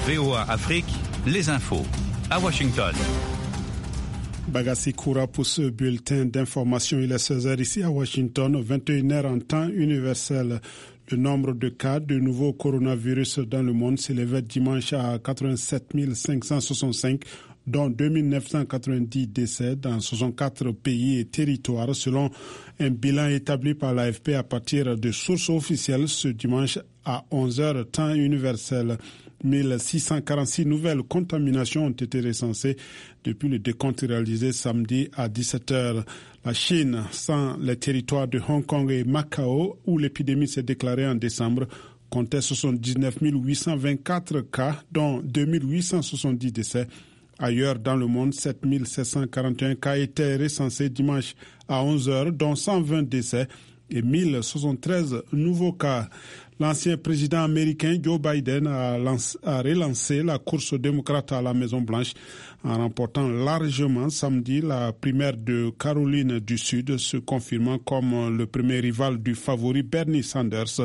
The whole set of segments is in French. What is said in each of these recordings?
VOA Afrique, les infos. À Washington. Bagassi Koura pour ce bulletin d'information. Il est 16h ici à Washington, 21h en temps universel. Le nombre de cas de nouveau coronavirus dans le monde s'élevait dimanche à 87 565, dont 2990 décès dans 64 pays et territoires, selon un bilan établi par l'AFP à partir de sources officielles ce dimanche à 11h temps universel. 1646 nouvelles contaminations ont été recensées depuis le décompte réalisé samedi à 17h. La Chine, sans les territoires de Hong Kong et Macao, où l'épidémie s'est déclarée en décembre, comptait 79 824 cas, dont 2870 décès. Ailleurs dans le monde, 7 741 cas étaient recensés dimanche à 11h, dont 120 décès et 1073 nouveaux cas. L'ancien président américain Joe Biden a relancé la course démocrate à la Maison-Blanche en remportant largement samedi la primaire de Caroline du Sud, se confirmant comme le premier rival du favori Bernie Sanders.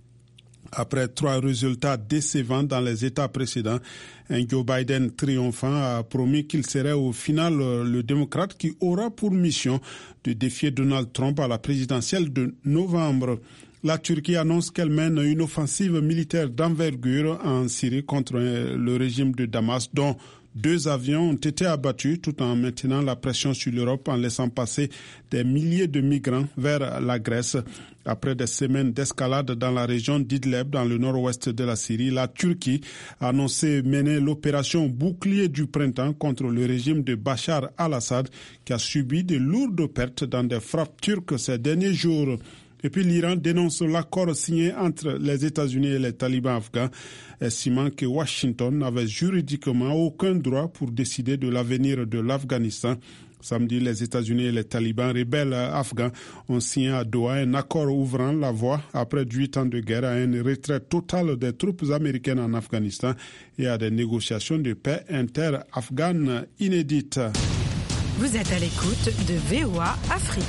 Après 3 résultats décevants dans les États précédents, un Joe Biden triomphant a promis qu'il serait au final le démocrate qui aura pour mission de défier Donald Trump à la présidentielle de novembre. La Turquie annonce qu'elle mène une offensive militaire d'envergure en Syrie contre le régime de Damas, dont 2 avions ont été abattus tout en maintenant la pression sur l'Europe en laissant passer des milliers de migrants vers la Grèce. Après des semaines d'escalade dans la région d'Idlib, dans le nord-ouest de la Syrie, la Turquie a annoncé mener l'opération Bouclier du printemps contre le régime de Bachar al-Assad qui a subi de lourdes pertes dans des frappes turques ces derniers jours. Et puis l'Iran dénonce l'accord signé entre les États-Unis et les talibans afghans, estimant que Washington n'avait juridiquement aucun droit pour décider de l'avenir de l'Afghanistan. Samedi, les États-Unis et les talibans rebelles afghans ont signé à Doha un accord ouvrant la voie, après 8 ans de guerre, à une retraite totale des troupes américaines en Afghanistan et à des négociations de paix inter-afghanes inédites. Vous êtes à l'écoute de VOA Afrique.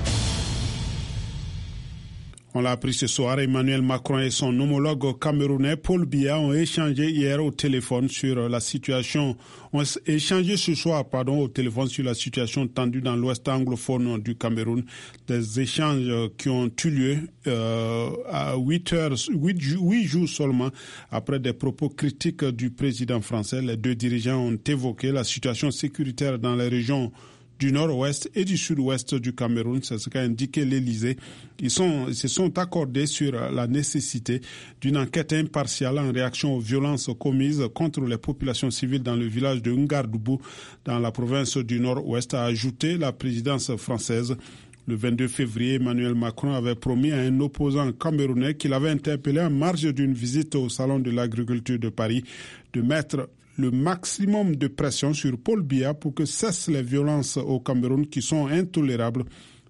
On l'a appris ce soir, Emmanuel Macron et son homologue camerounais Paul Biya ont échangé hier au téléphone sur la situation, au téléphone sur la situation tendue dans l'ouest anglophone du Cameroun. Des échanges qui ont eu lieu à 8 jours seulement après des propos critiques du président français. Les 2 dirigeants ont évoqué la situation sécuritaire dans les régions du nord-ouest et du sud-ouest du Cameroun, c'est ce qu'a indiqué l'Élysée. Ils se sont accordés sur la nécessité d'une enquête impartiale en réaction aux violences commises contre les populations civiles dans le village de Ngardoubou, dans la province du nord-ouest, a ajouté la présidence française. Le 22 février, Emmanuel Macron avait promis à un opposant camerounais qu'il avait interpellé en marge d'une visite au Salon de l'agriculture de Paris de mettre le maximum de pression sur Paul Biya pour que cessent les violences au Cameroun qui sont intolérables.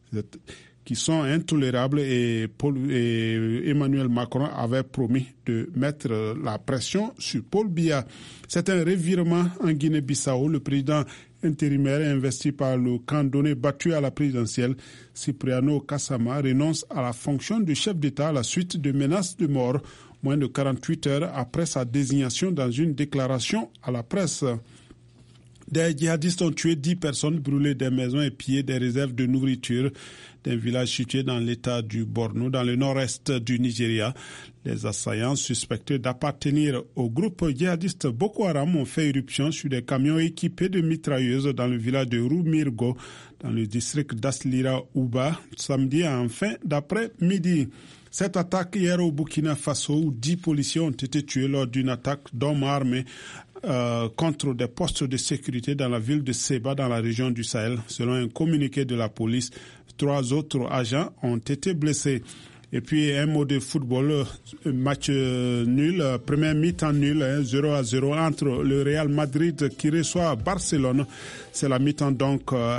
Et Emmanuel Macron avait promis de mettre la pression sur Paul Biya. C'est un revirement en Guinée-Bissau. Le président intérimaire investi par le Candonais battu à la présidentielle, Cipriano Kassama, renonce à la fonction de chef d'État à la suite de menaces de mort, moins de 48 heures après sa désignation dans une déclaration à la presse. Des djihadistes ont tué 10 personnes, brûlé des maisons et pillé des réserves de nourriture d'un village situé dans l'état du Borno, dans le nord-est du Nigeria. Les assaillants suspectés d'appartenir au groupe djihadiste Boko Haram ont fait éruption sur des camions équipés de mitrailleuses dans le village de Rumirgo, dans le district d'Aslira-Ouba, samedi en fin d'après-midi. Cette attaque hier au Burkina Faso, où 10 policiers ont été tués lors d'une attaque d'hommes armés contre des postes de sécurité dans la ville de Seba, dans la région du Sahel. Selon un communiqué de la police, 3 autres agents ont été blessés. Et puis un mot de football, match nul, première mi-temps nul, 0-0 entre le Real Madrid qui reçoit Barcelone. C'est la mi-temps donc au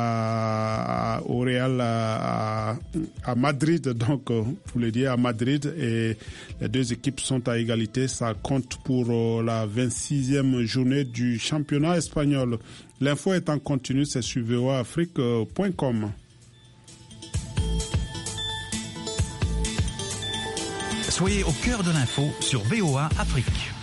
Real à Madrid, donc pour le dire à Madrid, et les 2 équipes sont à égalité. Ça compte pour la 26e journée du championnat espagnol. L'info est en continu, c'est sur voaafrique.com. Soyez au cœur de l'info sur VOA Afrique.